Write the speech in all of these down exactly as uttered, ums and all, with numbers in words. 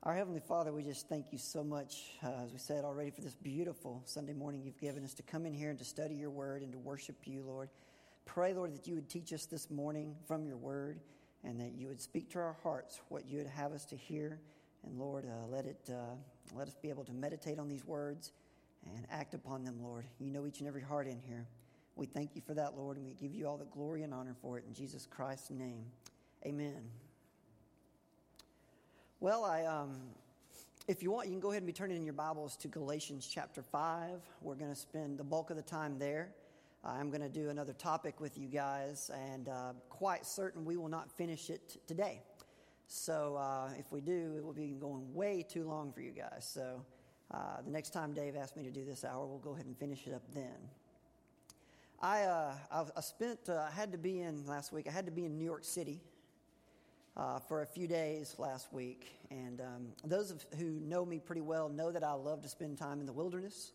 Our Heavenly Father, we just thank you so much, uh, as we said already, for this beautiful Sunday morning you've given us to come in here and to study your word and to worship you, Lord. Pray, Lord, that you would teach us this morning from your word and that you would speak to our hearts what you would have us to hear. And, Lord, uh, let it uh, let us be able to meditate on these words and act upon them, Lord. You know each and every heart in here. We thank you for that, Lord, and we give you all the glory and honor for it in Jesus Christ's name. Amen. Well, I, um, if you want, you can go ahead and be turning in your Bibles to Galatians chapter five. We're going to spend the bulk of the time there. I'm going to do another topic with you guys, and uh, quite certain we will not finish it t- today. So uh, if we do, it will be going way too long for you guys. So uh, the next time Dave asked me to do this hour, we'll go ahead and finish it up then. I uh, I, I spent, uh, I had to be in last week, I had to be in New York City. Uh, for a few days last week, and um, those of, who know me pretty well know that I love to spend time in the wilderness.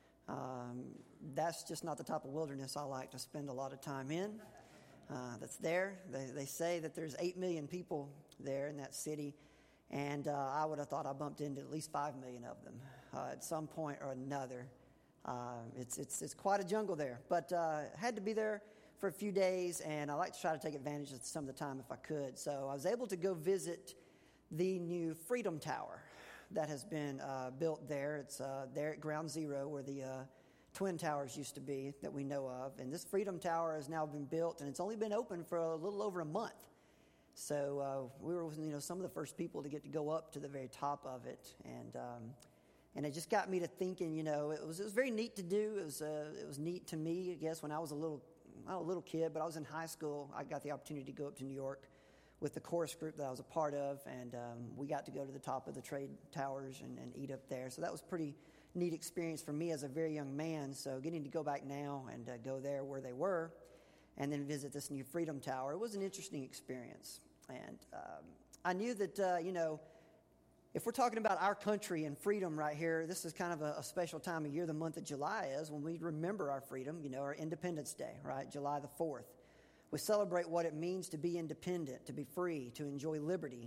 Um, that's just not the type of wilderness I like to spend a lot of time in. Uh, that's there. They, they say that there's eight million people there in that city, and uh, I would have thought I bumped into at least five million of them uh, at some point or another. Uh, it's it's it's quite a jungle there, but uh, had to be there for a few days, and I like to try to take advantage of some of the time if I could. So I was able to go visit the new Freedom Tower that has been uh, built there. It's uh, there at Ground Zero where the uh, Twin Towers used to be that we know of. And this Freedom Tower has now been built, and it's only been open for a little over a month. So uh, we were, you know, some of the first people to get to go up to the very top of it, and um, and it just got me to thinking. You know, it was it was very neat to do. It was uh, it was neat to me, I guess, when I was a little. Not a little kid, but I was in high school. I got the opportunity to go up to New York with the chorus group that I was a part of, and um, we got to go to the top of the trade towers and, and eat up there. So that was a pretty neat experience for me as a very young man. So getting to go back now and uh, go there where they were and then visit this new Freedom Tower, it was an interesting experience. And um, I knew that, uh, you know, if we're talking about our country and freedom right here, this is kind of a, a special time of year. The month of July is when we remember our freedom, you know, our Independence Day, right? July the fourth. We celebrate what it means to be independent, to be free, to enjoy liberty.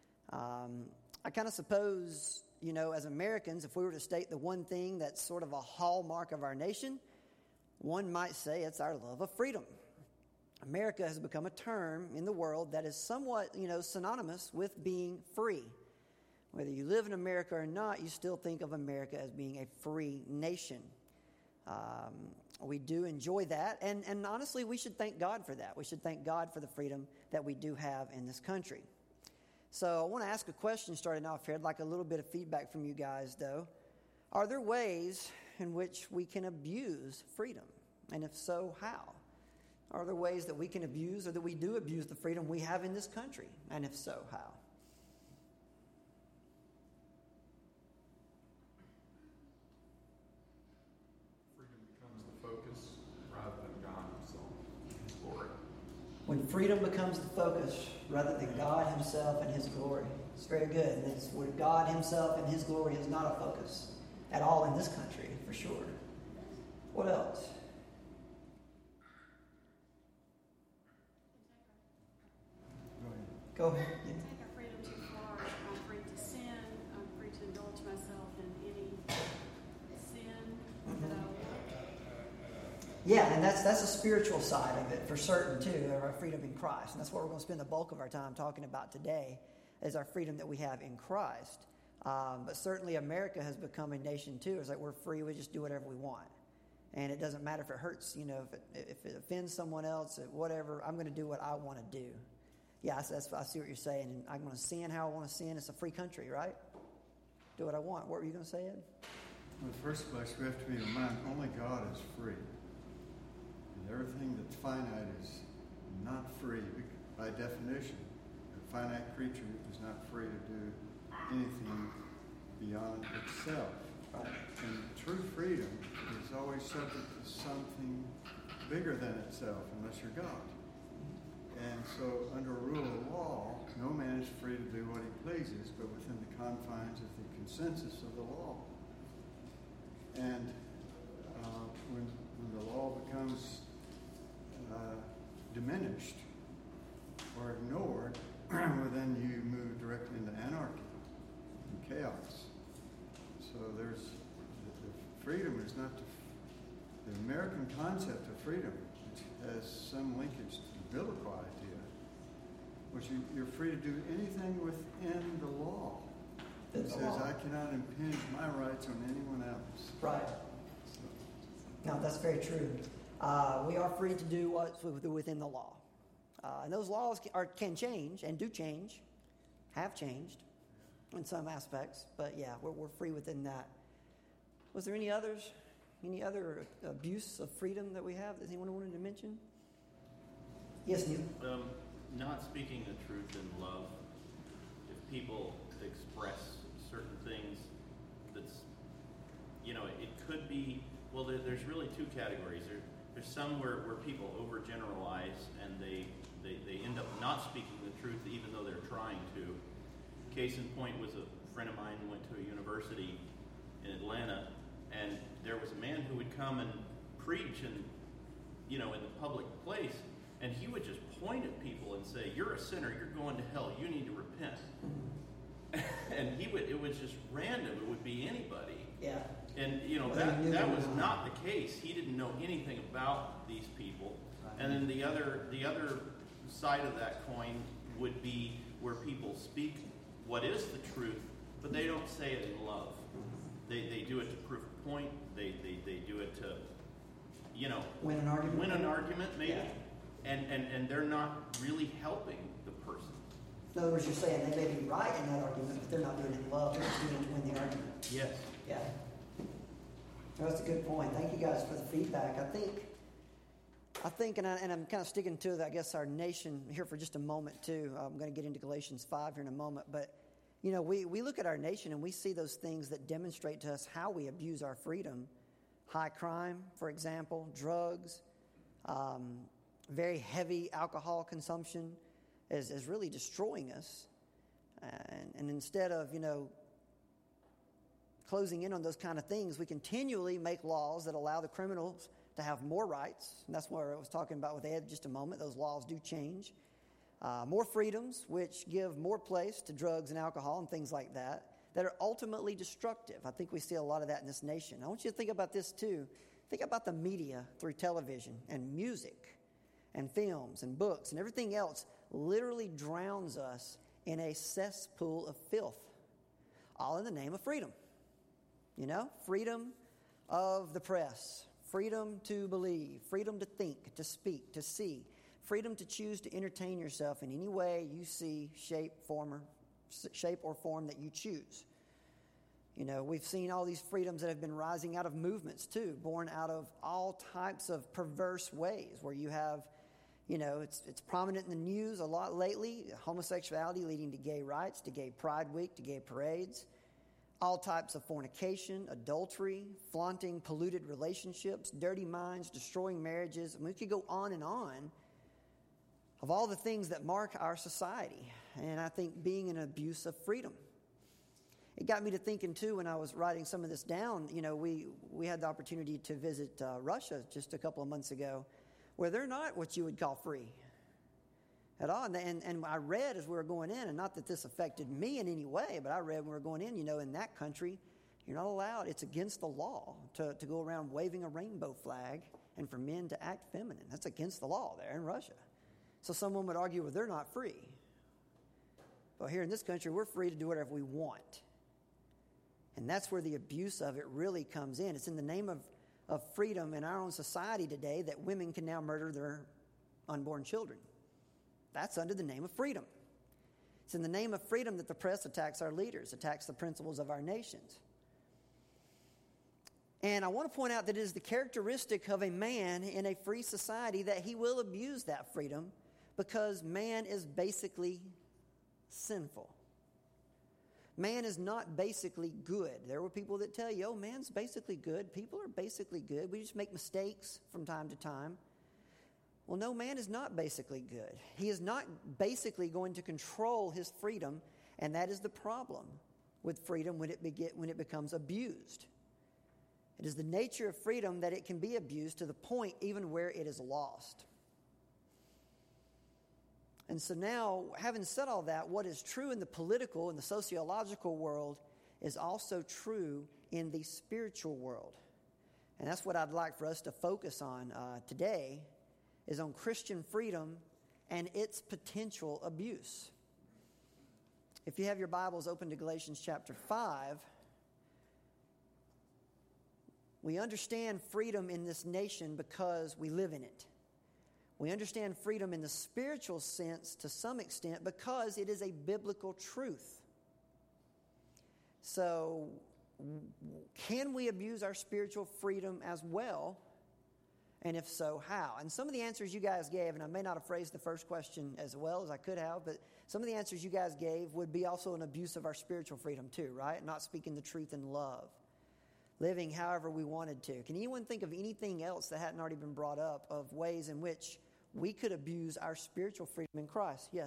Um, I kind of suppose, you know, as Americans, if we were to state the one thing that's sort of a hallmark of our nation, one might say it's our love of freedom. America has become a term in the world that is somewhat, you know, synonymous with being free. Whether you live in America or not, you still think of America as being a free nation. Um, we do enjoy that, and, and honestly, we should thank God for that. We should thank God for the freedom that we do have in this country. So I want to ask a question starting off here. I'd like a little bit of feedback from you guys, though. Are there ways in which we can abuse freedom? And if so, how? Are there ways that we can abuse or that we do abuse the freedom we have in this country? And if so, how? Focus rather than God himself and his glory. When freedom becomes the focus rather than God himself and his glory. It's very good. And it's where God himself and his glory is not a focus at all in this country, for sure. What else? Go ahead. You take our freedom too far. I'm free to sin. I'm free to indulge myself in any sin that I want. Yeah, and that's that's a spiritual side of it for certain too, of our freedom in Christ. And that's what we're going to spend the bulk of our time talking about today, is our freedom that we have in Christ. Um, but certainly America has become a nation too. It's like we're free, we just do whatever we want. And it doesn't matter if it hurts, you know, if it, if it offends someone else, whatever, I'm going to do what I want to do. Yeah, that's, that's, I see what you're saying. And I'm going to sin how I want to sin. It's a free country, right? Do what I want. What were you going to say, Ed? Well, in the first place, we have to be reminded only God is free. And everything that's finite is not free by definition. A finite creature is not free to do anything beyond itself. Right. And true freedom is always subject to something bigger than itself, unless you're God. And so, under a rule of law, no man is free to do what he pleases, but within the confines of the consensus of the law. And uh, when, when the law becomes uh, diminished or ignored, well, then you move directly into anarchy. So there's the, the freedom is not the, the American concept of freedom, which has some linkage to the biblical idea, which you, you're free to do anything within the law. It says, I cannot impinge my rights on anyone else. Right. So, No, that's very true. Uh, we are free to do what's within the law. Uh, and those laws can, are, can change and do change, have changed in some aspects. But yeah, we're, we're free within that. Was there any others? Any other abuse of freedom that we have that anyone wanted to mention? Yes, Neil? Um, not speaking the truth in love. If people express certain things, that's, you know, it could be, well, there, there's really two categories. There, there's some where, where people overgeneralize and they, they, they end up not speaking the truth even though they're trying to. Case in point was a friend of mine who went to a university in Atlanta, and there was a man who would come and preach and, you know, in the public place, and he would just point at people and say, you're a sinner, you're going to hell, you need to repent. And he would, it was just random. It would be anybody. Yeah. And, you know, Well, that, they knew that they was were not the case. He didn't know anything about these people. Right. And then the other, the other side of that coin would be where people speak what is the truth, but they don't say it in love. They, they do it to prove a point. They, they, they do it to, you know, Win an argument. win an argument maybe. Yeah. And, and, and they're not really helping the person. In other words, you're saying they may be right in that argument, but they're not doing it in love. They're just doing it to win the argument. Yes. Yeah. No, that's a good point. Thank you guys for the feedback. I think, I think, and, I, and I'm kind of sticking to, I guess, our nation here for just a moment, too. I'm going to get into Galatians five here in a moment. But, you know, we, we look at our nation and we see those things that demonstrate to us how we abuse our freedom. High crime, for example, drugs, um, very heavy alcohol consumption is, is really destroying us. And, and instead of, you know, closing in on those kind of things, we continually make laws that allow the criminals to have more rights. And that's what I was talking about with Ed just a moment. Those laws do change. Uh, more freedoms, which give more place to drugs and alcohol and things like that, that are ultimately destructive. I think we see a lot of that in this nation. I want you to think about this too. Think about the media through television and music and films and books and everything else literally drowns us in a cesspool of filth, all in the name of freedom. You know, freedom of the press, freedom to believe, freedom to think, to speak, to see, freedom to choose to entertain yourself in any way you see, shape, form, or, shape or form that you choose. You know, we've seen all these freedoms that have been rising out of movements too, born out of all types of perverse ways where you have, you know, it's it's prominent in the news a lot lately, homosexuality leading to gay rights, to gay pride week, to gay parades. All types of fornication, adultery, flaunting polluted relationships, dirty minds, destroying marriages. I mean, we could go on and on of all the things that mark our society. And I think being an abuse of freedom. It got me to thinking, too, when I was writing some of this down, you know, we, we had the opportunity to visit uh, Russia just a couple of months ago, where they're not what you would call free at all. And, and, and I read as we were going in, and not that this affected me in any way, but I read when we were going in, you know, in that country, you're not allowed, it's against the law to, to go around waving a rainbow flag and for men to act feminine. That's against the law there in Russia. So someone would argue, well, they're not free. But here in this country, we're free to do whatever we want. And that's where the abuse of it really comes in. It's in the name of, of freedom in our own society today that women can now murder their unborn children. That's under the name of freedom. It's in the name of freedom that the press attacks our leaders, attacks the principles of our nations. And I want to point out that it is the characteristic of a man in a free society that he will abuse that freedom because man is basically sinful. Man is not basically good. There were people that tell you, oh, man's basically good. People are basically good. We just make mistakes from time to time. Well, no, man is not basically good. He is not basically going to control his freedom, and that is the problem with freedom when it, be- when it becomes abused. It is the nature of freedom that it can be abused to the point even where it is lost. And so now, having said all that, what is true in the political and the sociological world is also true in the spiritual world. And that's what I'd like for us to focus on uh, today, is on Christian freedom and its potential abuse. If you have your Bibles open to Galatians chapter five, we understand freedom in this nation because we live in it. We understand freedom in the spiritual sense to some extent because it is a biblical truth. So, can we abuse our spiritual freedom as well? And if so, how? And some of the answers you guys gave, and I may not have phrased the first question as well as I could have, but some of the answers you guys gave would be also an abuse of our spiritual freedom too, right? Not speaking the truth in love. Living however we wanted to. Can anyone think of anything else that hadn't already been brought up of ways in which we could abuse our spiritual freedom in Christ? Yes?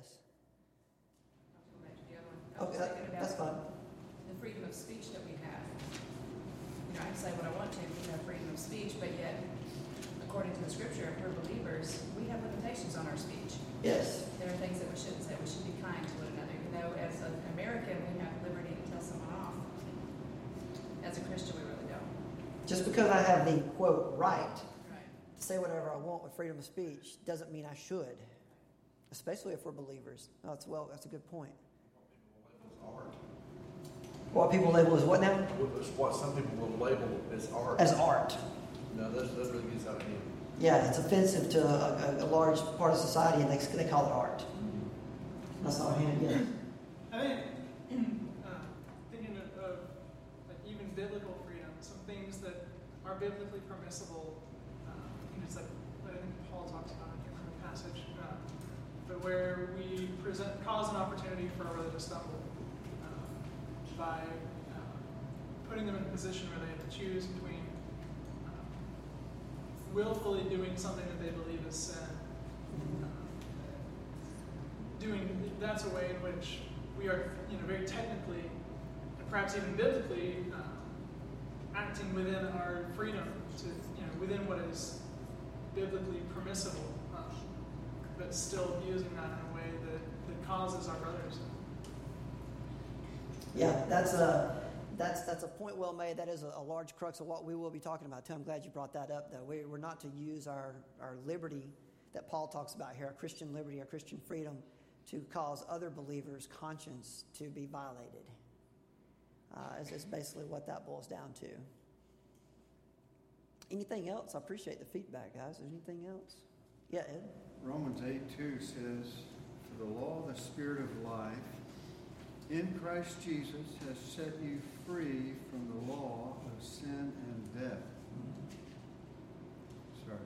Okay, that, that's fine. The freedom of speech that we have. You know, I can say what I want to, we have freedom of speech, but yet, according to the scripture, if we're believers, we have limitations on our speech. Yes. There are things that we shouldn't say. We should be kind to one another. You know, as an American, we have liberty to tell someone off. As a Christian, we really don't. Just because I have the, quote, right, Right. to say whatever I want with freedom of speech doesn't mean I should, especially if we're believers. Oh, that's, well, that's a good point. Art. What people label as what now? What some people will label as art. As art. No, that, that really gets out of hand. Yeah, it's offensive to a, a, a large part of society, and they, they call it art. That's all I had, yeah. I think, uh, thinking of, of like even biblical freedom, some things that are biblically permissible, uh, you know, it's like what I think Paul talks about in the passage, uh, but where we present cause an opportunity for a brother to stumble uh, by uh, putting them in a position where they have to choose between uh, willfully doing something that they believe is sin. Uh, doing that's a way in which we are, you know, very technically and perhaps even biblically uh, acting within our freedom to, you know, within what is biblically permissible, uh, but still using that in a way that, that causes our brothers. Yeah, that's a that's that's a point well made. That is a, a large crux of what we will be talking about too. I'm glad you brought that up, though. We, we're not to use our, our liberty that Paul talks about here, our Christian liberty, our Christian freedom, to cause other believers' conscience to be violated. Uh, is, is basically what that boils down to. Anything else? I appreciate the feedback, guys. Is there anything else? Yeah, Ed? Romans eight two says, "For the law of the Spirit of life in Christ Jesus has set you free from the law of sin and death." Sorry.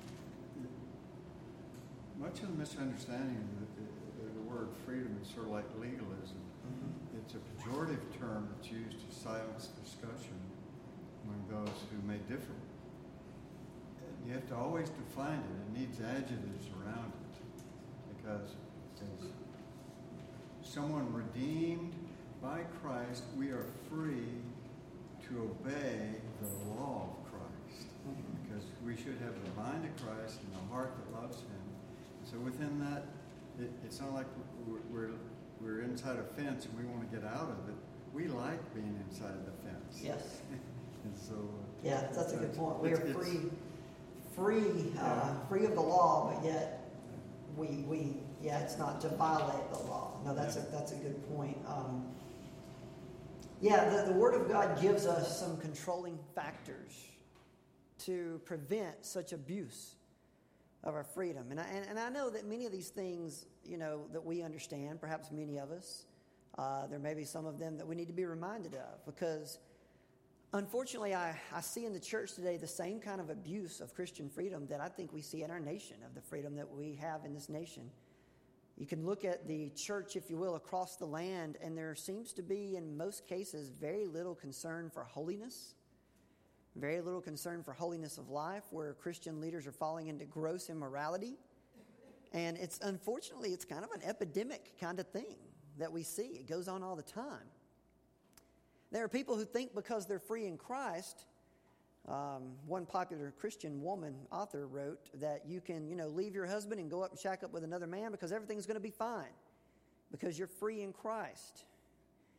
Much of the misunderstanding of the, the word freedom is sort of like legalism. Mm-hmm. It's a pejorative term that's used to silence discussion among those who may differ. You have to always define it. It needs adjectives around it. Because as someone redeemed by Christ, we are free to obey the law of Christ. Mm-hmm. Because we should have the mind of Christ and the heart that loves Him. So within that, it, it's not like we're, we're we're inside a fence and we want to get out of it. We like being inside the fence. Yes. And so. Uh, yeah, that's a good point. We are it's, free, free, uh, yeah. free of the law, but yet we we yeah, it's not to violate the law. No, that's yeah. a that's a good point. Um, yeah, the, the Word of God gives us some controlling factors to prevent such abuse of our freedom. And I, and, and I know that many of these things, you know, that we understand, perhaps many of us, uh, there may be some of them that we need to be reminded of, because unfortunately I, I see in the church today the same kind of abuse of Christian freedom that I think we see in our nation, of the freedom that we have in this nation. You can look at the church, if you will, across the land, and there seems to be, in most cases, very little concern for holiness. Very little concern for holiness of life, where Christian leaders are falling into gross immorality. And it's unfortunately, it's kind of an epidemic kind of thing that we see. It goes on all the time. There are people who think because they're free in Christ, um, one popular Christian woman author wrote that you can, you know, leave your husband and go up and shack up with another man because everything's going to be fine because you're free in Christ.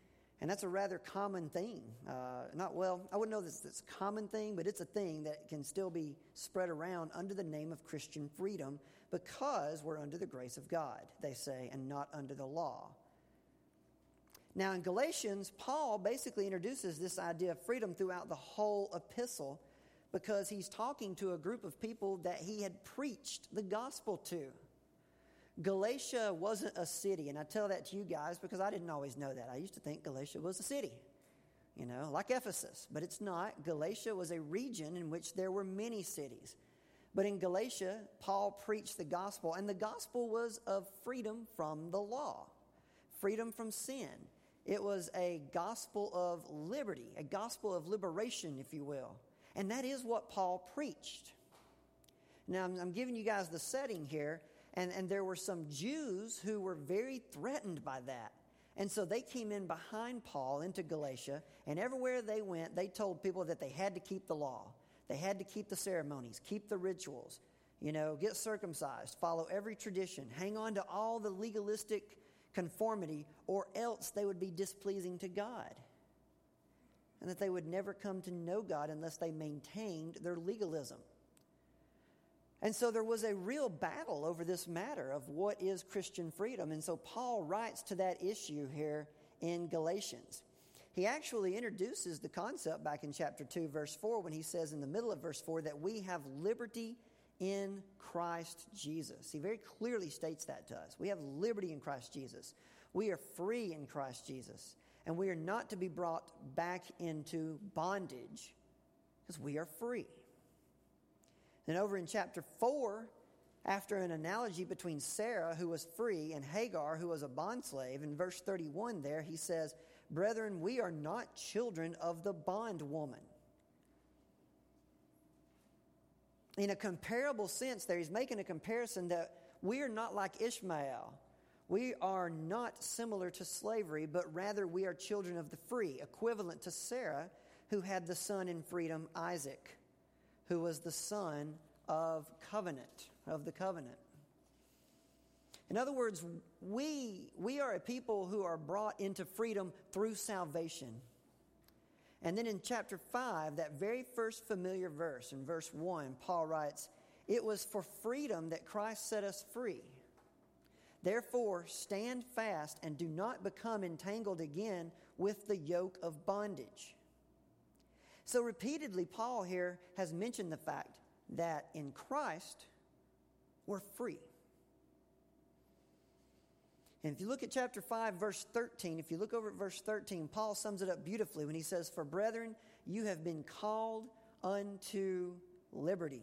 And that's a rather common thing. Uh, not well, I wouldn't know this it's a common thing, but it's a thing that can still be spread around under the name of Christian freedom because we're under the grace of God, they say, and not under the law. Now in Galatians, Paul basically introduces this idea of freedom throughout the whole epistle because he's talking to a group of people that he had preached the gospel to. Galatia wasn't a city, and I tell that to you guys because I didn't always know that. I used to think Galatia was a city, you know, like Ephesus, but it's not. Galatia was a region in which there were many cities. But in Galatia, Paul preached the gospel, and the gospel was of freedom from the law, freedom from sin. It was a gospel of liberty, a gospel of liberation, if you will. And that is what Paul preached. Now, I'm, I'm giving you guys the setting here. And, and there were some Jews who were very threatened by that. And so they came in behind Paul into Galatia, and everywhere they went, they told people that they had to keep the law. They had to keep the ceremonies, keep the rituals, you know, get circumcised, follow every tradition, hang on to all the legalistic conformity, or else they would be displeasing to God. And that they would never come to know God unless they maintained their legalism. And so there was a real battle over this matter of what is Christian freedom. And so Paul writes to that issue here in Galatians. He actually introduces the concept back in chapter two, verse four, when he says in the middle of verse four that we have liberty in Christ Jesus. He very clearly states that to us. We have liberty in Christ Jesus. We are free in Christ Jesus. And we are not to be brought back into bondage because we are free. Then over in chapter four, after an analogy between Sarah, who was free, and Hagar, who was a bondslave, in verse thirty-one there, he says, "Brethren, we are not children of the bondwoman." In a comparable sense there, he's making a comparison that we are not like Ishmael. We are not similar to slavery, but rather we are children of the free, equivalent to Sarah, who had the son in freedom, Isaac, who was the son of covenant, of the covenant. In other words, we, we are a people who are brought into freedom through salvation. And then in chapter five, that very first familiar verse, in verse one, Paul writes, "It was for freedom that Christ set us free. Therefore, stand fast and do not become entangled again with the yoke of bondage." So repeatedly, Paul here has mentioned the fact that in Christ, we're free. And if you look at chapter five, verse thirteen, if you look over at verse thirteen, Paul sums it up beautifully when he says, "For brethren, you have been called unto liberty.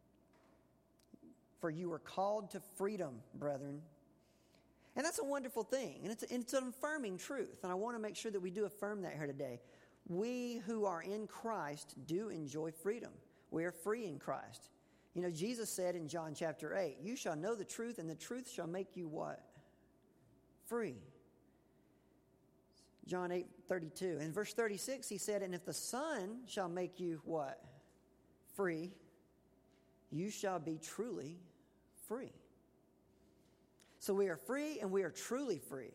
For you were called to freedom, brethren." And that's a wonderful thing. And it's, it's an affirming truth. And I want to make sure that we do affirm that here today. We who are in Christ do enjoy freedom. We are free in Christ. You know, Jesus said in John chapter eight, "You shall know the truth, and the truth shall make you" what? Free. John eight thirty-two. In verse thirty-six, he said, "And if the Son shall make you" what? Free. "You shall be truly free." So we are free and we are truly free.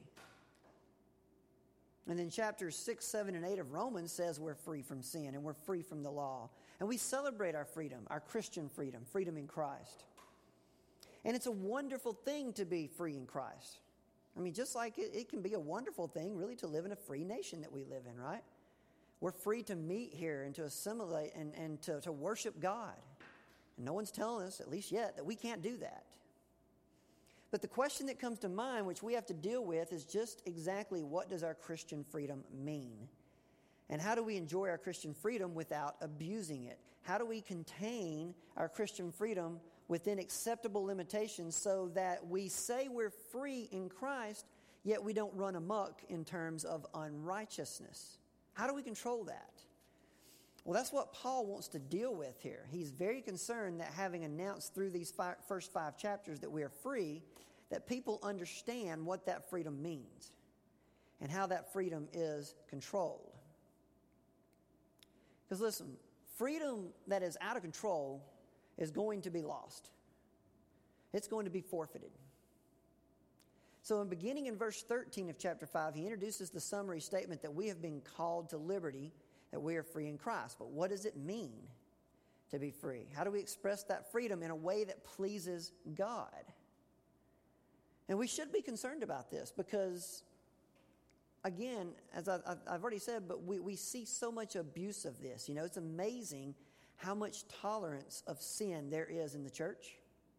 And then chapters six, seven, and eight of Romans says we're free from sin and we're free from the law. And we celebrate our freedom, our Christian freedom, freedom in Christ. And it's a wonderful thing to be free in Christ. I mean, just like it, it can be a wonderful thing, really, to live in a free nation that we live in, right? We're free to meet here and to assimilate and, and to, to worship God. And no one's telling us, at least yet, that we can't do that. But the question that comes to mind, which we have to deal with, is just exactly what does our Christian freedom mean? And how do we enjoy our Christian freedom without abusing it? How do we contain our Christian freedom within acceptable limitations so that we say we're free in Christ, yet we don't run amok in terms of unrighteousness? How do we control that? Well, that's what Paul wants to deal with here. He's very concerned that having announced through these five, first five chapters that we are free, that people understand what that freedom means and how that freedom is controlled. Because listen, freedom that is out of control is going to be lost. It's going to be forfeited. So in beginning in verse thirteen of chapter five, he introduces the summary statement that we have been called to liberty, that we are free in Christ. But what does it mean to be free? How do we express that freedom in a way that pleases God? And we should be concerned about this because, again, as I, I've already said, but we, we see so much abuse of this. You know, it's amazing how much tolerance of sin there is in the church.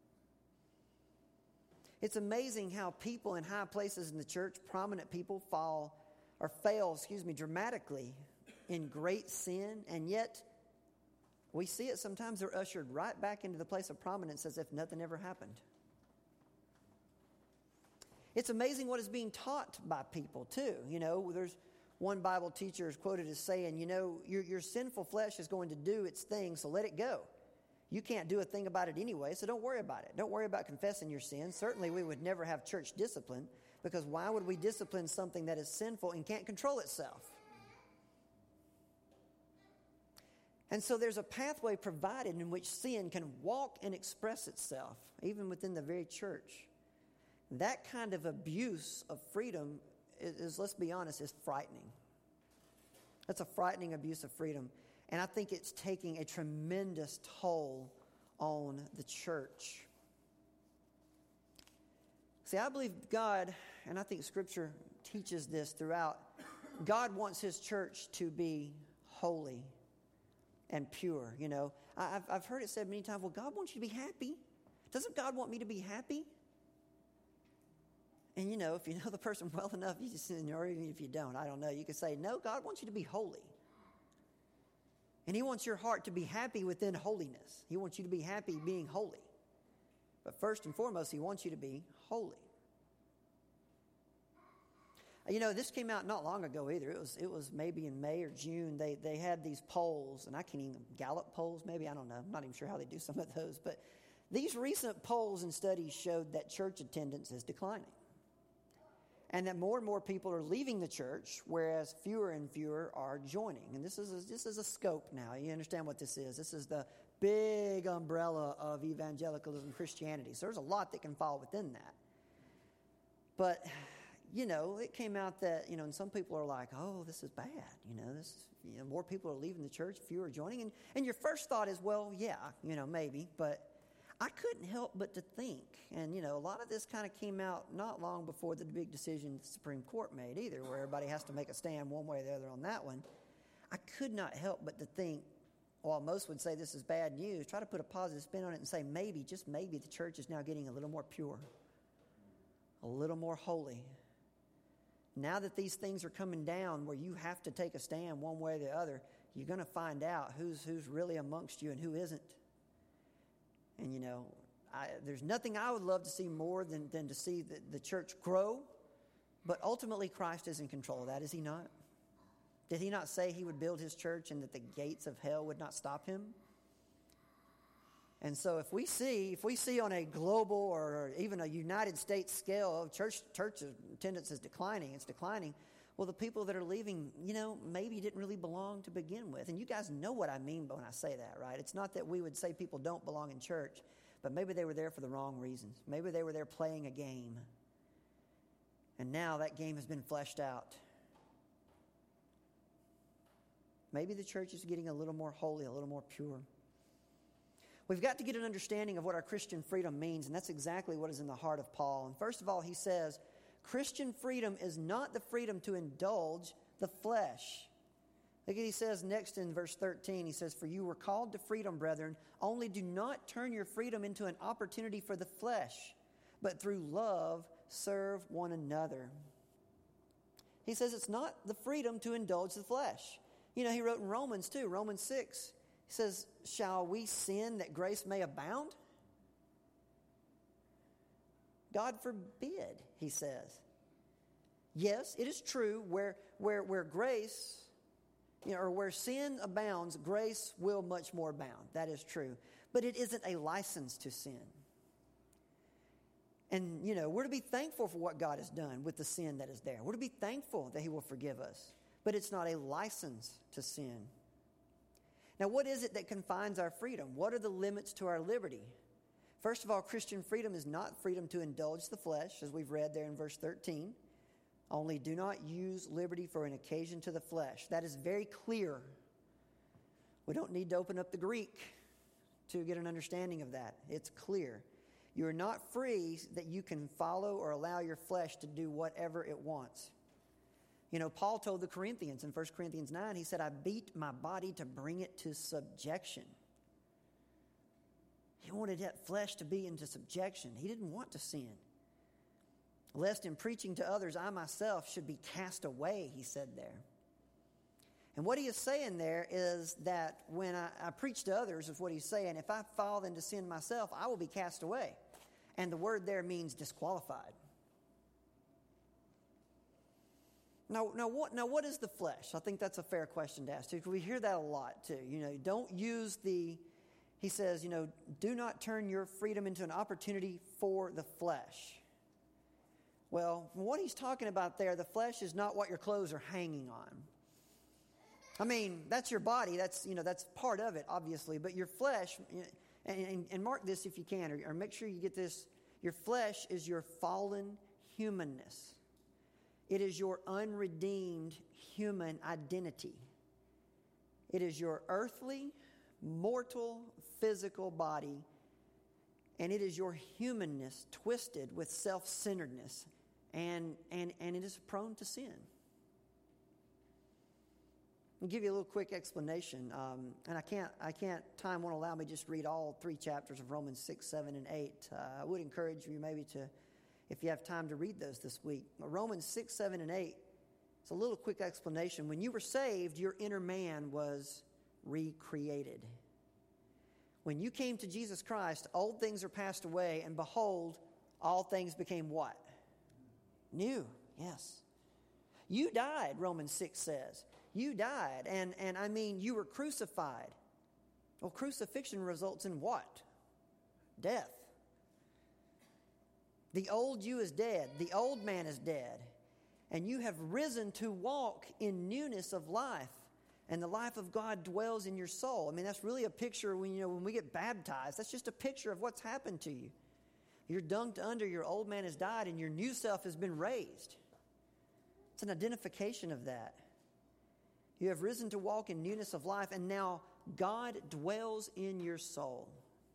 It's amazing how people in high places in the church, prominent people, fall or fail, excuse me, dramatically in great sin, and yet we see it sometimes they're ushered right back into the place of prominence as if nothing ever happened. It's amazing what is being taught by people too. You know, there's one Bible teacher is quoted as saying, you know, your, your sinful flesh is going to do its thing, so let it go. You can't do a thing about it anyway, so don't worry about it. Don't worry about confessing your sins. Certainly we would never have church discipline, because why would we discipline something that is sinful and can't control itself? And so there's a pathway provided in which sin can walk and express itself, even within the very church. That kind of abuse of freedom is, is, let's be honest, is frightening. That's a frightening abuse of freedom. And I think it's taking a tremendous toll on the church. See, I believe God, and I think Scripture teaches this throughout, God wants His church to be holy and pure. You know, I've, I've heard it said many times, well, God wants you to be happy. Doesn't God want me to be happy? And, you know, if you know the person well enough, you just, or even if you don't, I don't know, you can say, no, God wants you to be holy. And He wants your heart to be happy within holiness. He wants you to be happy being holy. But first and foremost, He wants you to be holy. You know, this came out not long ago either. It was it was maybe in May or June. They they had these polls, and I can't even, Gallup polls maybe, I don't know. I'm not even sure how they do some of those. But these recent polls and studies showed that church attendance is declining. And that more and more people are leaving the church, whereas fewer and fewer are joining. And this is a, this is a scope now. You understand what this is. This is the big umbrella of evangelicalism, Christianity. So there's a lot that can fall within that. But, you know, it came out that, you know, and some people are like, oh, this is bad. You know, this is, you know, more people are leaving the church, fewer are joining. And, and your first thought is, well, yeah, you know, maybe. But I couldn't help but to think, and, you know, a lot of this kind of came out not long before the big decision the Supreme Court made either, where everybody has to make a stand one way or the other on that one. I could not help but to think, while most would say this is bad news, try to put a positive spin on it and say maybe, just maybe, the church is now getting a little more pure, a little more holy. Now that these things are coming down where you have to take a stand one way or the other, you're going to find out who's who's really amongst you and who isn't. And, you know, I, there's nothing I would love to see more than, than to see the, the church grow. But ultimately, Christ is in control of that, is He not? Did He not say He would build His church and that the gates of hell would not stop Him? And so if we see, if we see on a global or even a United States scale of church, church attendance is declining, it's declining, well, the people that are leaving, you know, maybe didn't really belong to begin with. And you guys know what I mean when I say that, right? It's not that we would say people don't belong in church, but maybe they were there for the wrong reasons. Maybe they were there playing a game. And now that game has been fleshed out. Maybe the church is getting a little more holy, a little more pure. We've got to get an understanding of what our Christian freedom means, and that's exactly what is in the heart of Paul. And first of all, he says, Christian freedom is not the freedom to indulge the flesh. Look at what he says next in verse thirteen. He says, for you were called to freedom, brethren, only do not turn your freedom into an opportunity for the flesh, but through love serve one another. He says it's not the freedom to indulge the flesh. You know, he wrote in Romans too, Romans six. He says, shall we sin that grace may abound? God forbid, he says. Yes, it is true, where where where grace, you know, or where sin abounds, grace will much more abound. That is true. But it isn't a license to sin. And, you know, we're to be thankful for what God has done with the sin that is there. We're to be thankful that He will forgive us. But it's not a license to sin. Now, what is it that confines our freedom? What are the limits to our liberty? First of all, Christian freedom is not freedom to indulge the flesh, as we've read there in verse thirteen. Only do not use liberty for an occasion to the flesh. That is very clear. We don't need to open up the Greek to get an understanding of that. It's clear. You are not free that you can follow or allow your flesh to do whatever it wants. You know, Paul told the Corinthians in First Corinthians nine, he said, I beat my body to bring it to subjection. He wanted that flesh to be into subjection. He didn't want to sin. Lest in preaching to others, I myself should be cast away, he said there. And what he is saying there is that when I, I preach to others, is what he's saying, if I fall into sin myself, I will be cast away. And the word there means disqualified. Now, now, what, now what is the flesh? I think that's a fair question to ask, too, because we hear that a lot, too. You know, don't use the, he says, you know, do not turn your freedom into an opportunity for the flesh. Well, from what he's talking about there, the flesh is not what your clothes are hanging on. I mean, that's your body. That's, you know, that's part of it, obviously. But your flesh, and, and, and mark this if you can, or, or make sure you get this. Your flesh is your fallen humanness. It is your unredeemed human identity. It is your earthly, mortal, physical body. And it is your humanness twisted with self-centeredness. And, and, and it is prone to sin. I'll give you a little quick explanation. Um, and I can't, I can't, time won't allow me to just read all three chapters of Romans six, seven, and eight. Uh, I would encourage you maybe to, if you have time to read those this week. Romans six, seven, and eight, it's a little quick explanation. When you were saved, your inner man was recreated. When you came to Jesus Christ, old things are passed away, and behold, all things became what? New, yes. You died, Romans six says. You died, and, and I mean, you were crucified. Well, crucifixion results in what? Death. The old you is dead. The old man is dead. And you have risen to walk in newness of life. And the life of God dwells in your soul. I mean, that's really a picture when, you know, when we get baptized. That's just a picture of what's happened to you. You're dunked under, your old man has died, and your new self has been raised. It's an identification of that. You have risen to walk in newness of life, and now God dwells in your soul.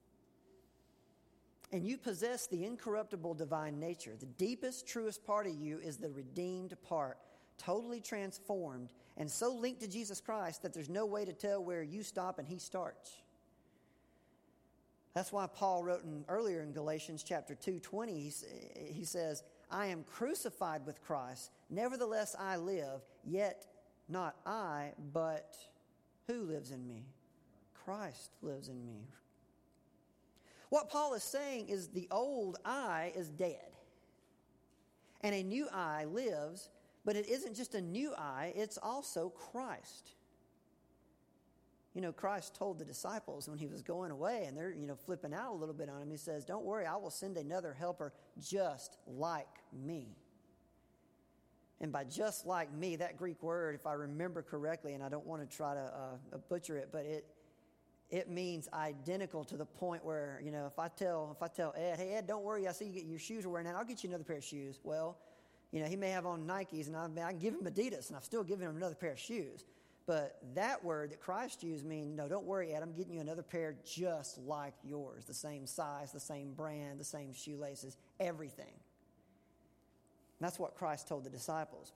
And you possess the incorruptible divine nature. The deepest, truest part of you is the redeemed part, totally transformed, and so linked to Jesus Christ that there's no way to tell where you stop and he starts. That's why Paul wrote in, earlier in Galatians chapter two twenty, he, he says, I am crucified with Christ, nevertheless I live, yet not I, but who lives in me? Christ lives in me. What Paul is saying is the old I is dead. And a new I lives, but it isn't just a new I, it's also Christ. You know, Christ told the disciples when he was going away, and they're, you know, flipping out a little bit on him, he says, don't worry, I will send another helper just like me. And by just like me, that Greek word, if I remember correctly, and I don't want to try to uh, butcher it, but it it means identical to the point where, you know, if I tell if I tell Ed, hey, Ed, don't worry, I see you get your shoes are wearing out, I'll get you another pair of shoes. Well, you know, he may have on Nikes, and I, I can give him Adidas, and I've still given him another pair of shoes. But that word that Christ used means, no, don't worry, Ed, I'm getting you another pair just like yours, the same size, the same brand, the same shoelaces, everything. That's what Christ told the disciples.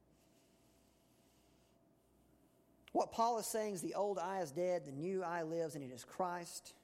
What Paul is saying is the old I is dead, the new I lives, and it is Christ.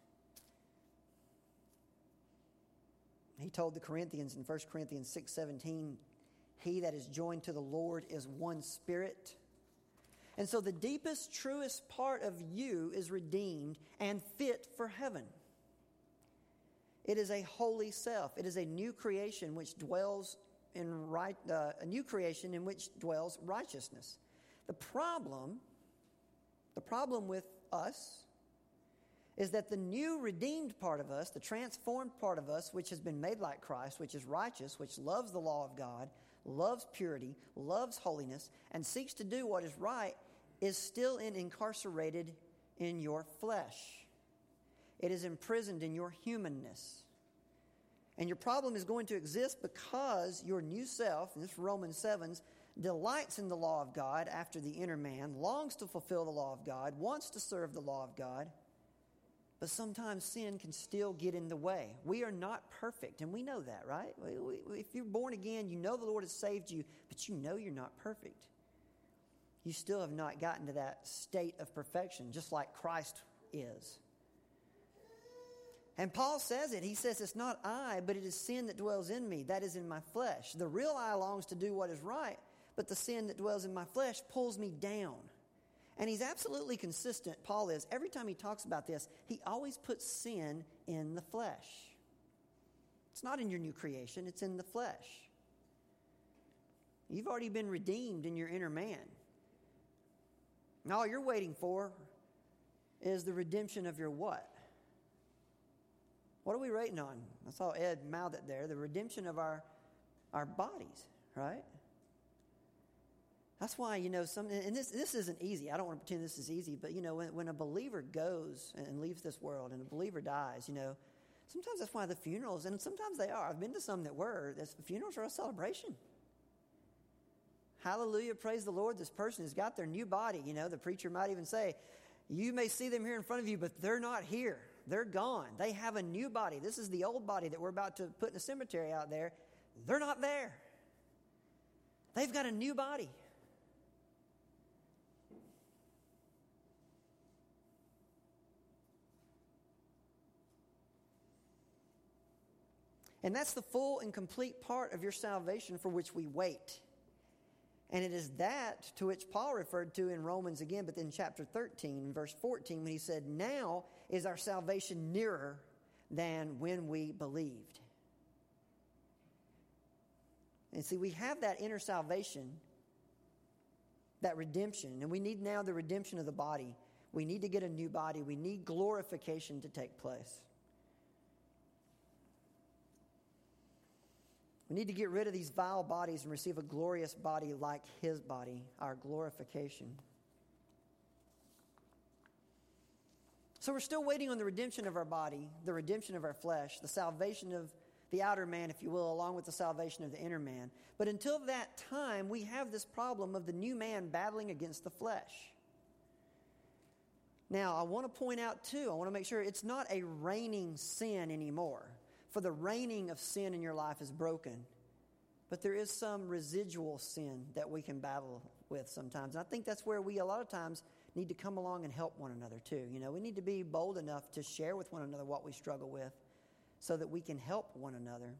He told the Corinthians in First Corinthians six seventeen, he that is joined to the Lord is one spirit. And so the deepest, truest part of you is redeemed and fit for heaven. It is a holy self. It is a new creation which dwells in right, uh, a new creation in which dwells righteousness. The problem, the problem with us is that the new redeemed part of us, the transformed part of us, which has been made like Christ, which is righteous, which loves the law of God, loves purity, loves holiness, and seeks to do what is right, is still in incarcerated in your flesh. It is imprisoned in your humanness. And your problem is going to exist because your new self, and this is Romans seven, delights in the law of God after the inner man, longs to fulfill the law of God, wants to serve the law of God. But sometimes sin can still get in the way. We are not perfect, and we know that, right? We, we, if you're born again, you know the Lord has saved you, but you know you're not perfect. You still have not gotten to that state of perfection, just like Christ is. And Paul says it. He says, it's not I, but it is sin that dwells in me, that is in my flesh. The real I longs to do what is right, but the sin that dwells in my flesh pulls me down. And he's absolutely consistent, Paul is. Every time he talks about this, he always puts sin in the flesh. It's not in your new creation, it's in the flesh. You've already been redeemed in your inner man. And all you're waiting for is the redemption of your what? What are we waiting on? I saw Ed mouth it there. The redemption of our, our bodies, right? That's why, you know, some, and this this isn't easy. I don't want to pretend this is easy, but, you know, when, when a believer goes and leaves this world and a believer dies, you know, sometimes that's why the funerals, and sometimes they are. I've been to some that were. The funerals are a celebration. Hallelujah, praise the Lord. This person has got their new body. You know, the preacher might even say, you may see them here in front of you, but they're not here. They're gone. They have a new body. This is the old body that we're about to put in the cemetery out there. They're not there. They've got a new body. And that's the full and complete part of your salvation for which we wait. And it is that to which Paul referred to in Romans again, but then chapter thirteen, verse fourteen, when he said, now is our salvation nearer than when we believed. And see, we have that inner salvation, that redemption, and we need now the redemption of the body. We need to get a new body. We need glorification to take place. We need to get rid of these vile bodies and receive a glorious body like His body, our glorification. So we're still waiting on the redemption of our body, the redemption of our flesh, the salvation of the outer man, if you will, along with the salvation of the inner man. But until that time, we have this problem of the new man battling against the flesh. Now, I want to point out, too, I want to make sure it's not a reigning sin anymore. For the reigning of sin in your life is broken. But there is some residual sin that we can battle with sometimes. And I think that's where we, a lot of times, need to come along and help one another, too. You know, we need to be bold enough to share with one another what we struggle with so that we can help one another.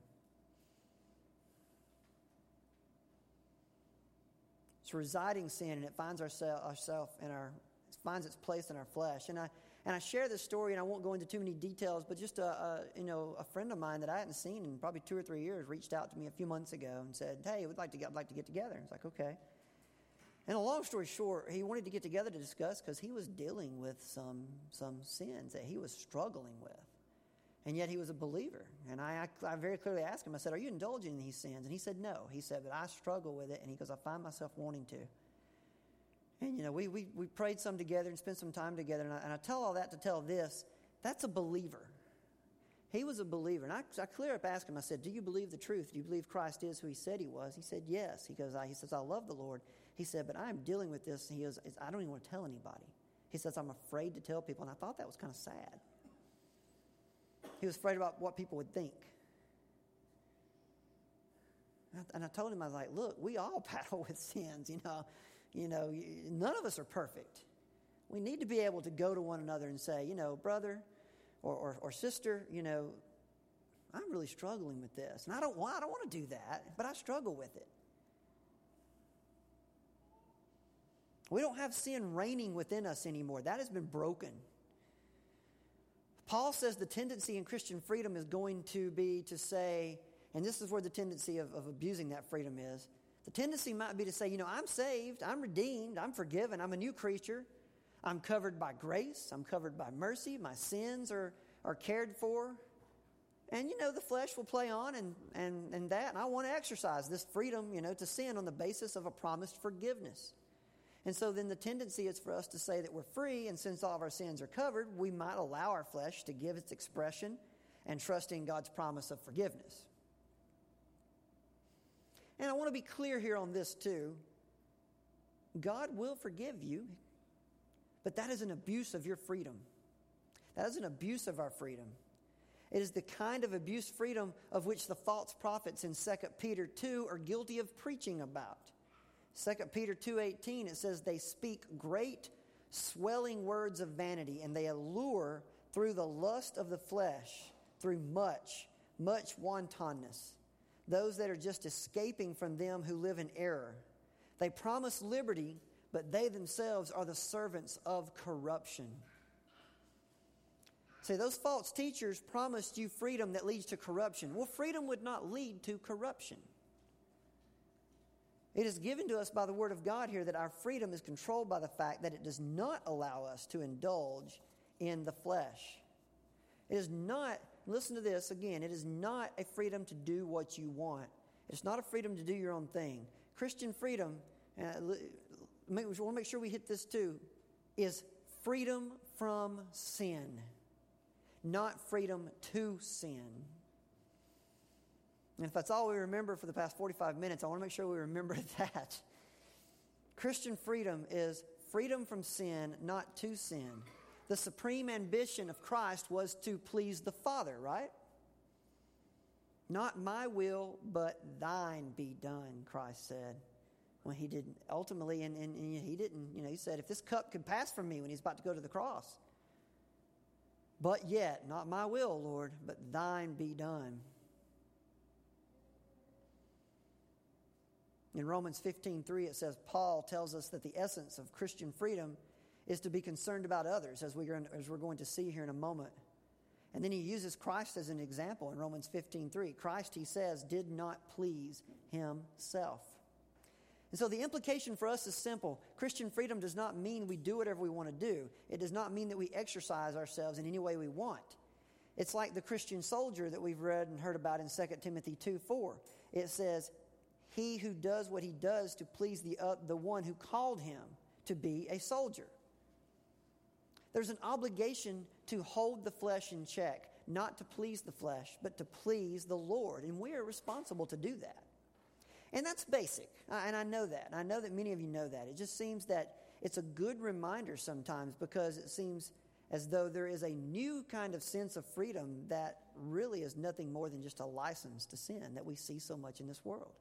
It's residing sin, and it finds ourselves ourself in our, it finds its place in our flesh. And I And I share this story, and I won't go into too many details, but just a, a you know a friend of mine that I hadn't seen in probably two or three years reached out to me a few months ago and said, "Hey, we'd like to get, I'd like to get together." And it's like, okay. And a long story short, he wanted to get together to discuss because he was dealing with some some sins that he was struggling with, and yet he was a believer. And I, I very clearly asked him. I said, "Are you indulging in these sins?" And he said, "No." He said, "But I struggle with it," and he goes, "I find myself wanting to." And, you know, we, we, we prayed some together and spent some time together. And I, and I tell all that to tell this. That's a believer. He was a believer. And I, I clear up asked him, I said, do you believe the truth? Do you believe Christ is who He said He was? He said, yes. He goes, I, he says, I love the Lord. He said, but I'm dealing with this. And he goes, I don't even want to tell anybody. He says, I'm afraid to tell people. And I thought that was kind of sad. He was afraid about what people would think. And I told him, I was like, look, we all battle with sins, you know. You know, none of us are perfect. We need to be able to go to one another and say, you know, brother or, or, or sister, you know, I'm really struggling with this. And I don't want, I don't want to do that, but I struggle with it. We don't have sin reigning within us anymore. That has been broken. Paul says the tendency in Christian freedom is going to be to say, and this is where the tendency of, of abusing that freedom is, the tendency might be to say, you know, I'm saved, I'm redeemed, I'm forgiven, I'm a new creature, I'm covered by grace, I'm covered by mercy, my sins are, are cared for. And, you know, the flesh will play on and, and, and that, and I want to exercise this freedom, you know, to sin on the basis of a promised forgiveness. And so then the tendency is for us to say that we're free, and since all of our sins are covered, we might allow our flesh to give its expression and trusting God's promise of forgiveness. And I want to be clear here on this too. God will forgive you, but that is an abuse of your freedom. That is an abuse of our freedom. It is the kind of abuse freedom of which the false prophets in Second Peter two are guilty of preaching about. Second Peter two eighteen, it says, they speak great swelling words of vanity, and they allure through the lust of the flesh, through much, much wantonness, those that are just escaping from them who live in error. They promise liberty, but they themselves are the servants of corruption. See, those false teachers promised you freedom that leads to corruption. Well, freedom would not lead to corruption. It is given to us by the Word of God here that our freedom is controlled by the fact that it does not allow us to indulge in the flesh. It is not, listen to this again, it is not a freedom to do what you want. It's not a freedom to do your own thing. Christian freedom, uh, we want to make sure we hit this too, is freedom from sin, not freedom to sin. And if that's all we remember for the past forty-five minutes, I want to make sure we remember that. Christian freedom is freedom from sin, not to sin. The supreme ambition of Christ was to please the Father, right? Not my will, but thine be done, Christ said. When he didn't, ultimately, and, and, and he didn't, you know, he said, if this cup could pass from me when he's about to go to the cross. But yet, not my will, Lord, but thine be done. In Romans fifteen three, it says, Paul tells us that the essence of Christian freedom is to be concerned about others, as, we are, as we're going to see here in a moment. And then he uses Christ as an example in Romans fifteen three. Christ, he says, did not please himself. And so the implication for us is simple. Christian freedom does not mean we do whatever we want to do. It does not mean that we exercise ourselves in any way we want. It's like the Christian soldier that we've read and heard about in Second Timothy two four. It says, he who does what he does to please the, uh, the one who called him to be a soldier. There's an obligation to hold the flesh in check, not to please the flesh, but to please the Lord. And we are responsible to do that. And that's basic, and I know that. And I know that many of you know that. It just seems that it's a good reminder sometimes because it seems as though there is a new kind of sense of freedom that really is nothing more than just a license to sin that we see so much in this world.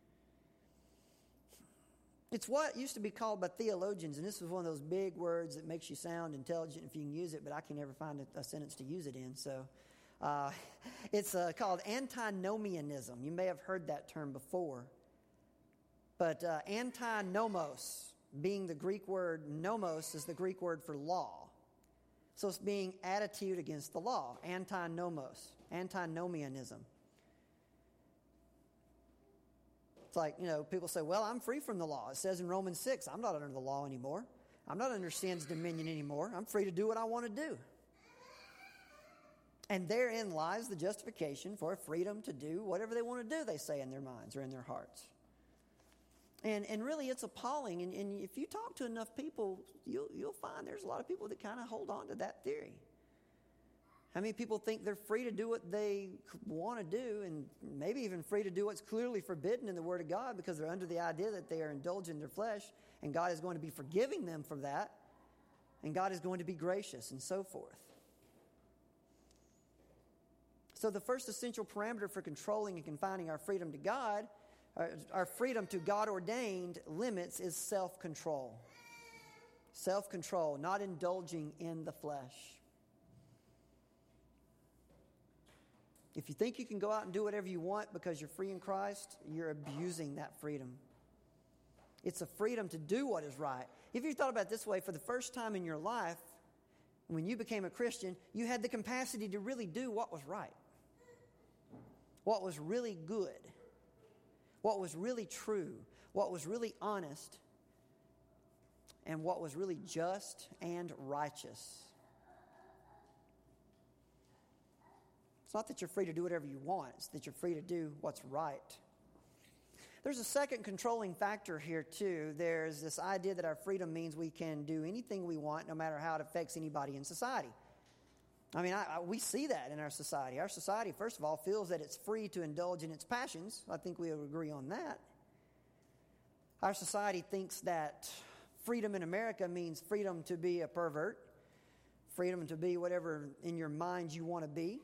It's what used to be called by theologians, and this is one of those big words that makes you sound intelligent if you can use it, but I can never find a, a sentence to use it in, so... Uh, it's uh, called antinomianism. You may have heard that term before. But uh, antinomos, being the Greek word nomos, is the Greek word for law. So it's being attitude against the law, antinomos, antinomianism. It's like, you know, people say, well, I'm free from the law. It says in Romans six, I'm not under the law anymore. I'm not under sin's dominion anymore. I'm free to do what I want to do. And therein lies the justification for freedom to do whatever they want to do, they say in their minds or in their hearts. And and really it's appalling. And, and if you talk to enough people, you'll, you'll find there's a lot of people that kind of hold on to that theory. How many people think they're free to do what they want to do and maybe even free to do what's clearly forbidden in the Word of God because they're under the idea that they are indulging their flesh and God is going to be forgiving them for that and God is going to be gracious and so forth. So the first essential parameter for controlling and confining our freedom to God, our freedom to God-ordained limits, is self-control. Self-control, not indulging in the flesh. If you think you can go out and do whatever you want because you're free in Christ, you're abusing that freedom. It's a freedom to do what is right. If you thought about it this way, for the first time in your life, when you became a Christian, you had the capacity to really do what was right. What was really good, what was really true, what was really honest, and what was really just and righteous. It's not that you're free to do whatever you want, it's that you're free to do what's right. There's a second controlling factor here too. There's this idea that our freedom means we can do anything we want no matter how it affects anybody in society. I mean, I, I, we see that in our society. Our society, first of all, feels that it's free to indulge in its passions. I think we would agree on that. Our society thinks that freedom in America means freedom to be a pervert, freedom to be whatever in your mind you want to be.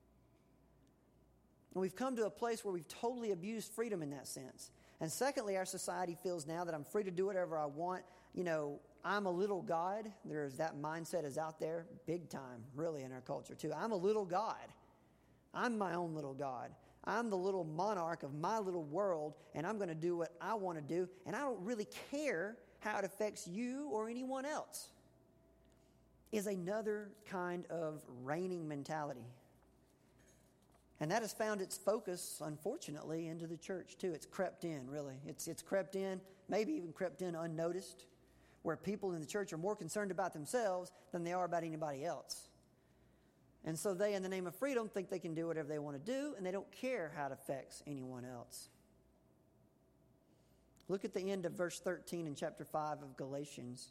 And we've come to a place where we've totally abused freedom in that sense. And secondly, our society feels now that I'm free to do whatever I want. You know, I'm a little God. There's that mindset is out there big time, really, in our culture too. I'm a little God. I'm my own little God. I'm the little monarch of my little world, and I'm going to do what I want to do, and I don't really care how it affects you or anyone else. Is another kind of reigning mentality. And that has found its focus, unfortunately, into the church, too. It's crept in, really. It's, it's crept in, maybe even crept in unnoticed, where people in the church are more concerned about themselves than they are about anybody else. And so they, in the name of freedom, think they can do whatever they want to do, and they don't care how it affects anyone else. Look at the end of verse thirteen in chapter five of Galatians.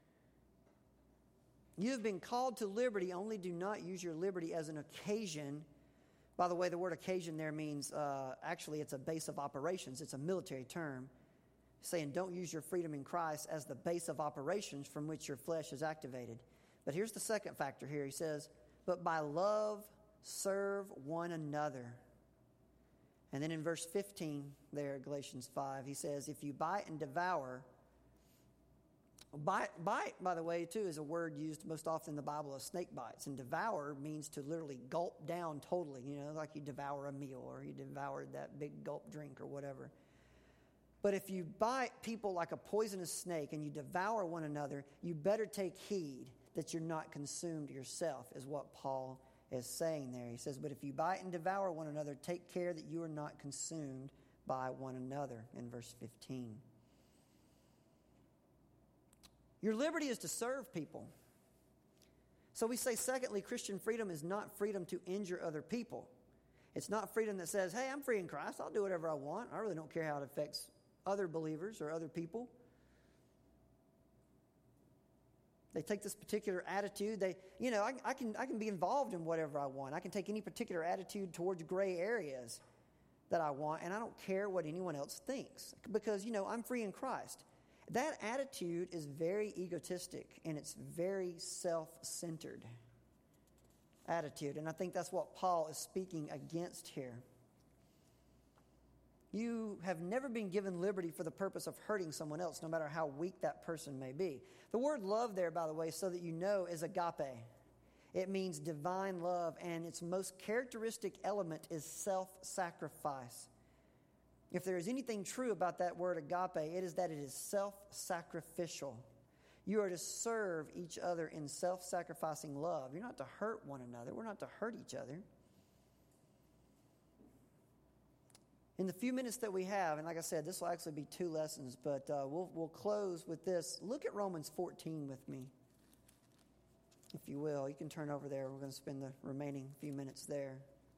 You have been called to liberty, only do not use your liberty as an occasion. By the way, the word occasion there means, uh, actually, it's a base of operations. It's a military term, saying don't use your freedom in Christ as the base of operations from which your flesh is activated. But here's the second factor here. He says, but by love serve one another. And then in verse fifteen there, Galatians five, he says, if you bite and devour. Bite, bite, by the way, too, is a word used most often in the Bible as snake bites. And devour means to literally gulp down totally, you know, like you devour a meal or you devoured that big gulp drink or whatever. But if you bite people like a poisonous snake and you devour one another, you better take heed that you're not consumed yourself, is what Paul is saying there. He says, but if you bite and devour one another, take care that you are not consumed by one another, in verse fifteen. Your liberty is to serve people. So we say, secondly, Christian freedom is not freedom to injure other people. It's not freedom that says, hey, I'm free in Christ. I'll do whatever I want. I really don't care how it affects other believers or other people. They take this particular attitude. They, you know, I, I can I can be involved in whatever I want. I can take any particular attitude towards gray areas that I want, and I don't care what anyone else thinks because, you know, I'm free in Christ. That attitude is very egotistic, and it's very self-centered attitude. And I think that's what Paul is speaking against here. You have never been given liberty for the purpose of hurting someone else, no matter how weak that person may be. The word love there, by the way, so that you know, is agape. It means divine love, and its most characteristic element is self-sacrifice. If there is anything true about that word agape, it is that it is self-sacrificial. You are to serve each other in self-sacrificing love. You're not to hurt one another. We're not to hurt each other. In the few minutes that we have, and like I said, this will actually be two lessons, but uh, we'll, we'll close with this. Look at Romans fourteen with me, if you will. You can turn over there. We're going to spend the remaining few minutes there.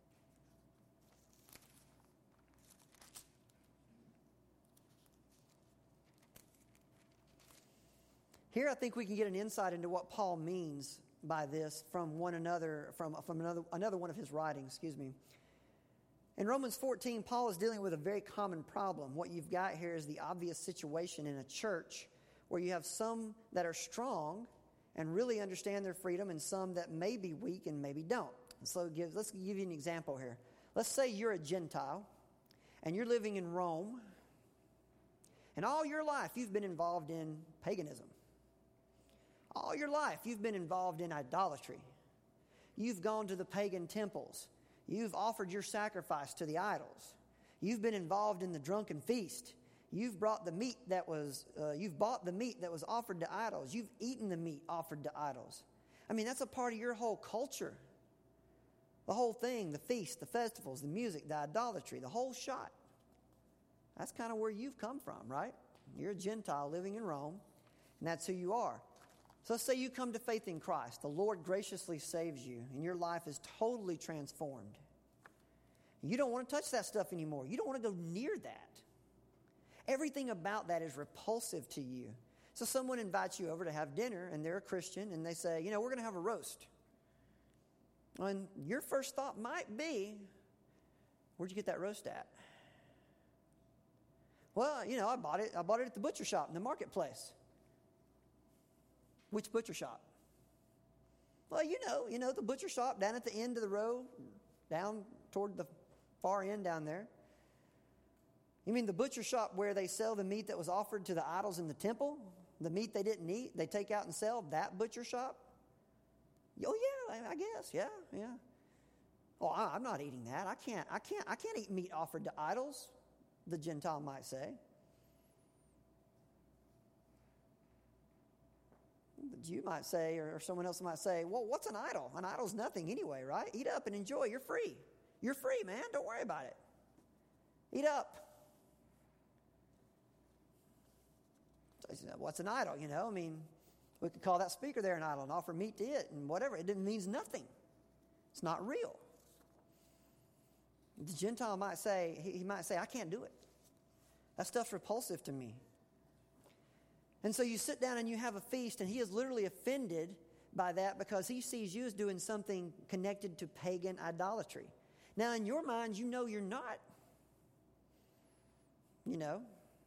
Here I think we can get an insight into what Paul means by this from one another, from, from another, another one of his writings, excuse me. In Romans fourteen, Paul is dealing with a very common problem. What you've got here is the obvious situation in a church where you have some that are strong and really understand their freedom and some that may be weak and maybe don't. So give, let's give you an example here. Let's say you're a Gentile and you're living in Rome, and all your life you've been involved in paganism. All your life, you've been involved in idolatry. You've gone to the pagan temples. You've offered your sacrifice to the idols. You've been involved in the drunken feast. You've brought the meat that was, uh, you've bought the meat that was offered to idols. You've eaten the meat offered to idols. I mean, that's a part of your whole culture. The whole thing, the feast, the festivals, the music, the idolatry, the whole shot. That's kind of where you've come from, right? You're a Gentile living in Rome, and that's who you are. So let's say you come to faith in Christ. The Lord graciously saves you, and your life is totally transformed. You don't want to touch that stuff anymore. You don't want to go near that. Everything about that is repulsive to you. So someone invites you over to have dinner, and they're a Christian, and they say, you know, we're going to have a roast. And your first thought might be, where'd you get that roast at? Well, you know, I bought it. I bought it at the butcher shop in the marketplace. Which butcher shop? Well, you know, you know the butcher shop down at the end of the row, down toward the far end down there. You mean the butcher shop where they sell the meat that was offered to the idols in the temple? The meat they didn't eat, they take out and sell? That butcher shop? Oh yeah, I guess, yeah, yeah. Oh, I'm not eating that. I can't, I can't, I can't eat meat offered to idols, the Gentile might say. The Jew might say, or someone else might say, well, what's an idol? An idol's nothing anyway, right? Eat up and enjoy. You're free. You're free, man. Don't worry about it. Eat up. What's an idol, you know? I mean, we could call that speaker there an idol and offer meat to it and whatever. It means nothing. It's not real. The Gentile might say, he might say, I can't do it. That stuff's repulsive to me. And so you sit down and you have a feast, and he is literally offended by that because he sees you as doing something connected to pagan idolatry. Now, in your mind, you know you're not. You know.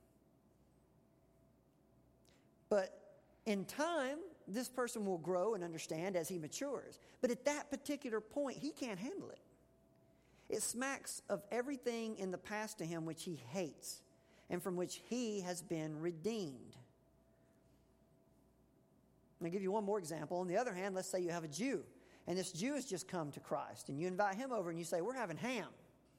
But in time, this person will grow and understand as he matures. But at that particular point, he can't handle it. It smacks of everything in the past to him which he hates and from which he has been redeemed. I'm going to give you one more example. On the other hand, let's say you have a Jew, and this Jew has just come to Christ, and you invite him over and you say, we're having ham.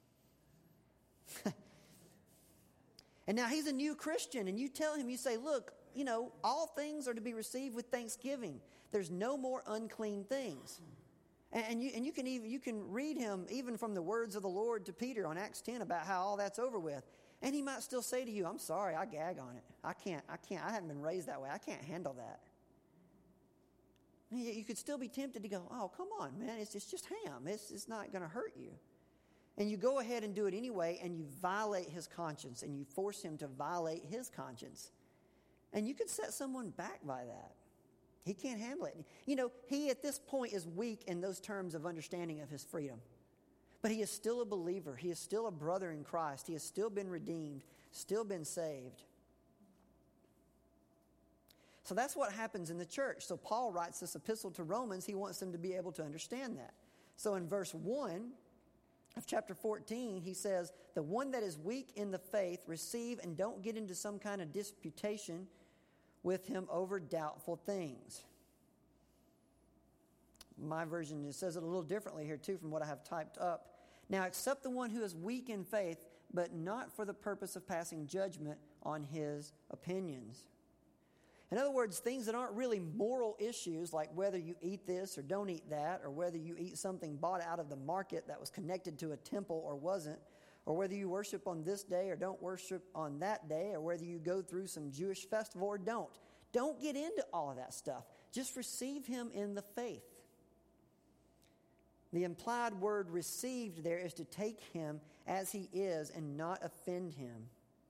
And now he's a new Christian, and you tell him, you say, look, you know, all things are to be received with thanksgiving. There's no more unclean things. And you and you can even you can read him even from the words of the Lord to Peter on Acts ten about how all that's over with. And he might still say to you, I'm sorry, I gag on it. I can't, I can't, I haven't been raised that way. I can't handle that. And yet you could still be tempted to go, oh, come on, man, it's, it's just ham. It's, it's not going to hurt you. And you go ahead and do it anyway, and you violate his conscience, and you force him to violate his conscience. And you could set someone back by that. He can't handle it. You know, he at this point is weak in those terms of understanding of his freedom. But he is still a believer. He is still a brother in Christ. He has still been redeemed, still been saved. So that's what happens in the church. So Paul writes this epistle to Romans. He wants them to be able to understand that. So in verse one of chapter fourteen, he says, the one that is weak in the faith, receive and don't get into some kind of disputation with him over doubtful things. My version, it says it a little differently here too from what I have typed up. Now accept the one who is weak in faith, but not for the purpose of passing judgment on his opinions. In other words, things that aren't really moral issues, like whether you eat this or don't eat that, or whether you eat something bought out of the market that was connected to a temple or wasn't, or whether you worship on this day or don't worship on that day, or whether you go through some Jewish festival or don't. Don't get into all of that stuff. Just receive him in the faith. The implied word received there is to take him as he is and not offend him.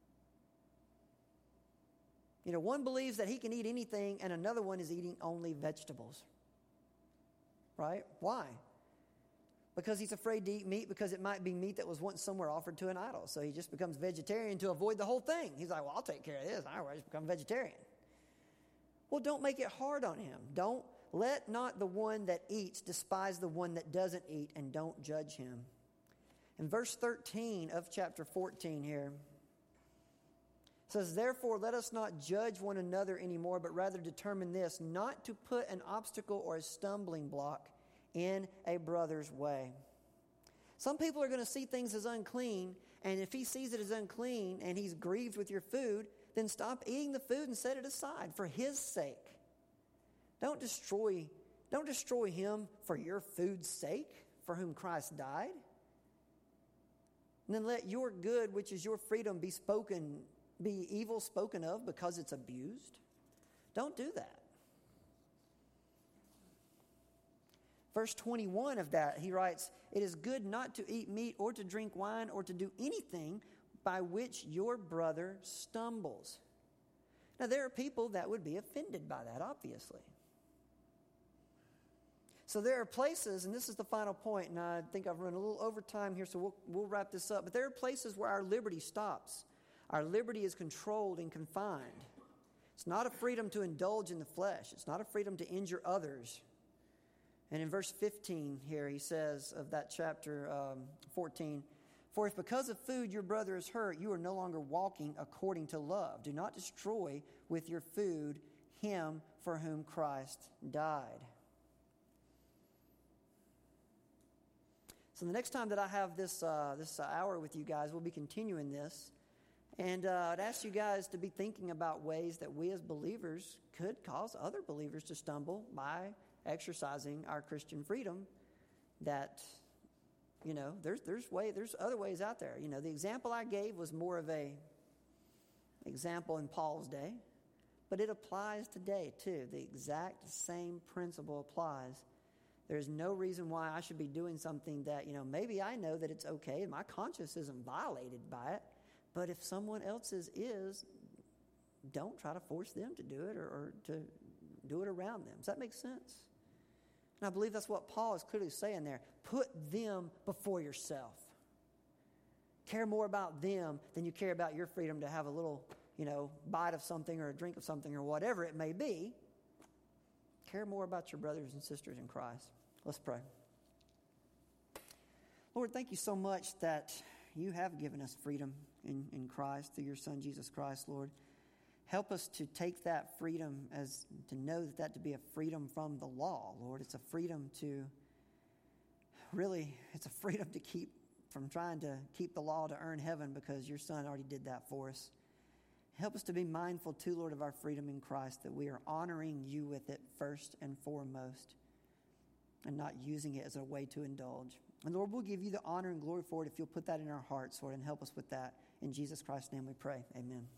You know, one believes that he can eat anything, and another one is eating only vegetables. Right? Why? Because he's afraid to eat meat because it might be meat that was once somewhere offered to an idol. So he just becomes vegetarian to avoid the whole thing. He's like, well, I'll take care of this. I just become vegetarian. Well, don't make it hard on him. Don't let not the one that eats despise the one that doesn't eat, and don't judge him. In verse thirteen of chapter fourteen here, it says, therefore, let us not judge one another anymore, but rather determine this, not to put an obstacle or a stumbling block in a brother's way. Some people are going to see things as unclean, and if he sees it as unclean and he's grieved with your food, then stop eating the food and set it aside for his sake. Don't destroy, don't destroy him for your food's sake, for whom Christ died. And then let your good, which is your freedom, be spoken be evil spoken of because it's abused. Don't do that. Verse twenty-one of that, he writes, it is good not to eat meat or to drink wine or to do anything by which your brother stumbles. Now, there are people that would be offended by that, obviously. So there are places, and this is the final point, and I think I've run a little over time here, so we'll, we'll wrap this up. But there are places where our liberty stops. Our liberty is controlled and confined. It's not a freedom to indulge in the flesh. It's not a freedom to injure others. And in verse fifteen here, he says of that chapter um, fourteen, "For if because of food your brother is hurt, you are no longer walking according to love. Do not destroy with your food him for whom Christ died." So the next time that I have this uh, this hour with you guys, we'll be continuing this. And uh, I'd ask you guys to be thinking about ways that we as believers could cause other believers to stumble by exercising our Christian freedom. That, you know, there's there's way there's other ways out there. You know, the example I gave was more of a example in Paul's day, but it applies today too. The exact same principle applies. There's no reason why I should be doing something that, you know, maybe I know that it's okay and my conscience isn't violated by it. But if someone else's is, don't try to force them to do it or, or to do it around them. Does that make sense? And I believe that's what Paul is clearly saying there. Put them before yourself. Care more about them than you care about your freedom to have a little, you know, bite of something or a drink of something or whatever it may be. Care more about your brothers and sisters in Christ. Let's pray. Lord, thank you so much that you have given us freedom in, in Christ through your Son, Jesus Christ, Lord. Help us to take that freedom as to know that that to be a freedom from the law, Lord. It's a freedom to really, it's a freedom to keep from trying to keep the law to earn heaven because your Son already did that for us. Help us to be mindful, too, Lord, of our freedom in Christ, that we are honoring you with it first and foremost and not using it as a way to indulge. And, Lord, we'll give you the honor and glory for it if you'll put that in our hearts, Lord, and help us with that. In Jesus Christ's name we pray. Amen.